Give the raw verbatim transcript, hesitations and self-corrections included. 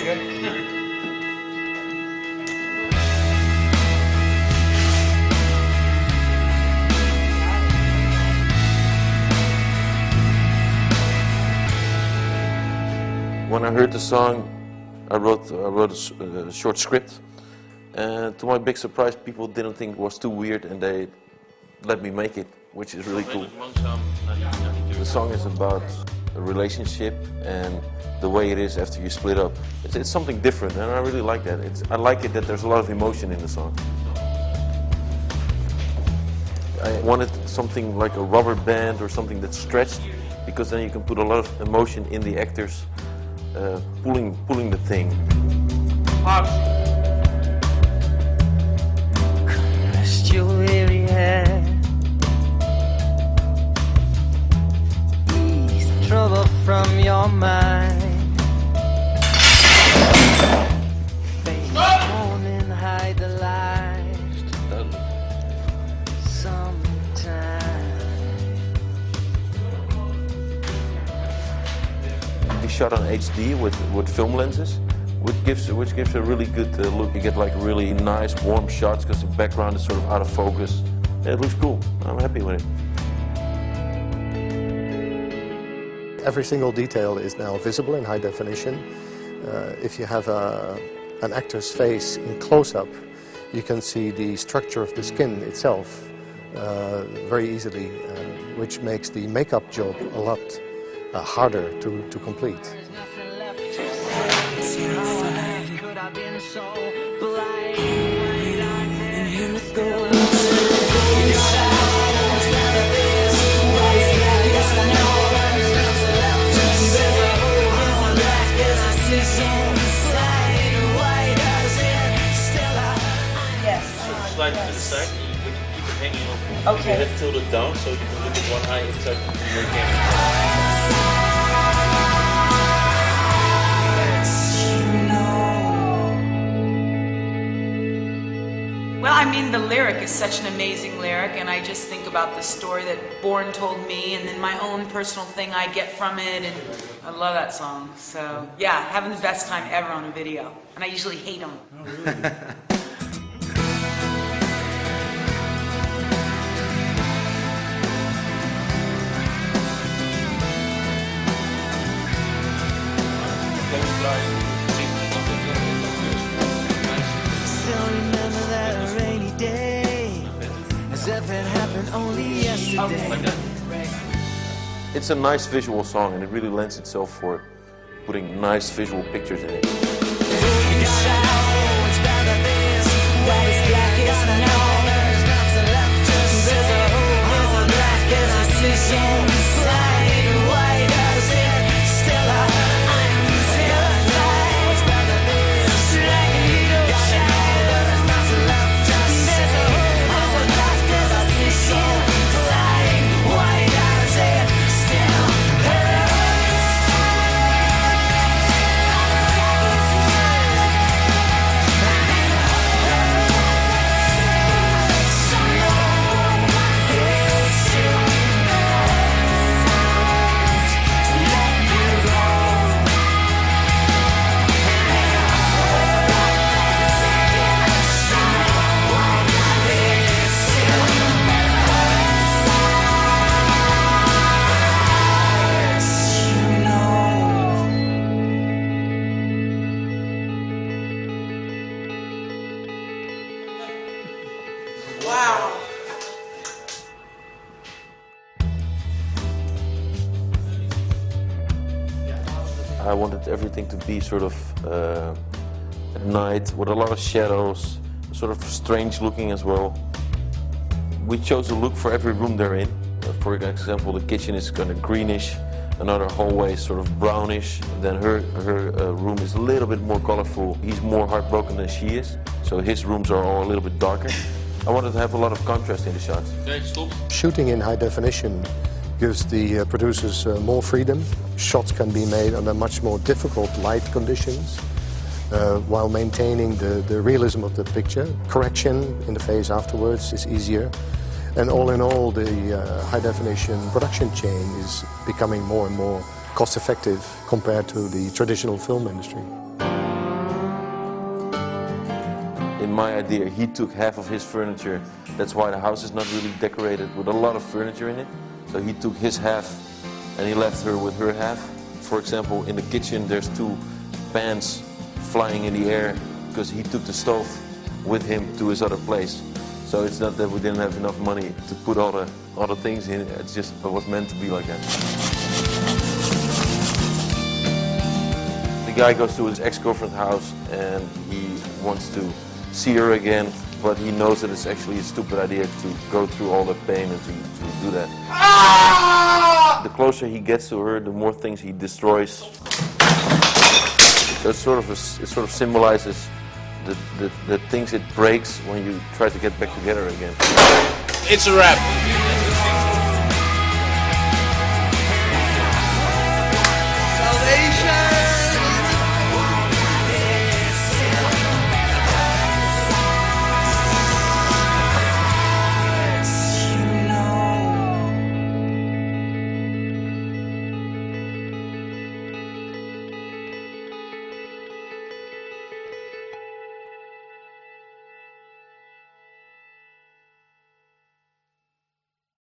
good. When I heard the song, I wrote, I wrote a, s- a short script, and to my big surprise, people didn't think it was too weird, and they let me make it, which is really cool. The song is about a relationship and the way it is after you split up. It's, it's something different, and I really like that. It's, I like it that there's a lot of emotion in the song. I wanted something like a rubber band or something that's stretched, because then you can put a lot of emotion in the actors uh, pulling, pulling the thing. Rest your weary head. Ease trouble from your mind. Face morning, hide the light. Sometime. We shot on H D with, with film lenses, which gives which gives a really good uh, look. You get like really nice warm shots because the background is sort of out of focus. Yeah, it looks cool. I'm happy with it. Every single detail is now visible in high definition. Uh, if you have a, an actor's face in close-up, you can see the structure of the skin itself uh, very easily, uh, which makes the makeup job a lot uh, harder to, to complete. Slide it to the side, and you keep it hanging open. Okay. You head tilted down so you can look at one eye inside your camera. Well, I mean, the lyric is such an amazing lyric, and I just think about the story that Born told me, and then my own personal thing I get from it, and I love that song. So, yeah, having the best time ever on a video, and I usually hate them. Oh, really? Still remember that rainy day, as if it happened only yesterday. It's a nice visual song, and it really lends itself for putting nice visual pictures in it. Wow. I wanted everything to be sort of uh, at night with a lot of shadows, sort of strange looking as well. We chose a look for every room they're in. Uh, for example, the kitchen is kind of greenish, another hallway is sort of brownish, then her, her uh, room is a little bit more colorful. He's more heartbroken than she is, so his rooms are all a little bit darker. I wanted to have a lot of contrast in the shots. Okay, stop. Shooting in high definition gives the uh, producers uh, more freedom. Shots can be made under much more difficult light conditions uh, while maintaining the, the realism of the picture. Correction in the phase afterwards is easier. And all in all, the uh, high definition production chain is becoming more and more cost effective compared to the traditional film industry. in my idea, he took half of his furniture. That's why the house is not really decorated with a lot of furniture in it. So he took his half and he left her with her half. For example, in the kitchen there's two pans flying in the air because he took the stove with him to his other place. So it's not that we didn't have enough money to put all the, all the things in, it's just it was meant to be like that. The guy goes to his ex-girlfriend's house and he wants to see her again, but he knows that it's actually a stupid idea to go through all the pain and to, to do that. Ah! The closer he gets to her, the more things he destroys. So it's sort of a, it sort of symbolizes the, the, the things it breaks when you try to get back together again. It's a wrap.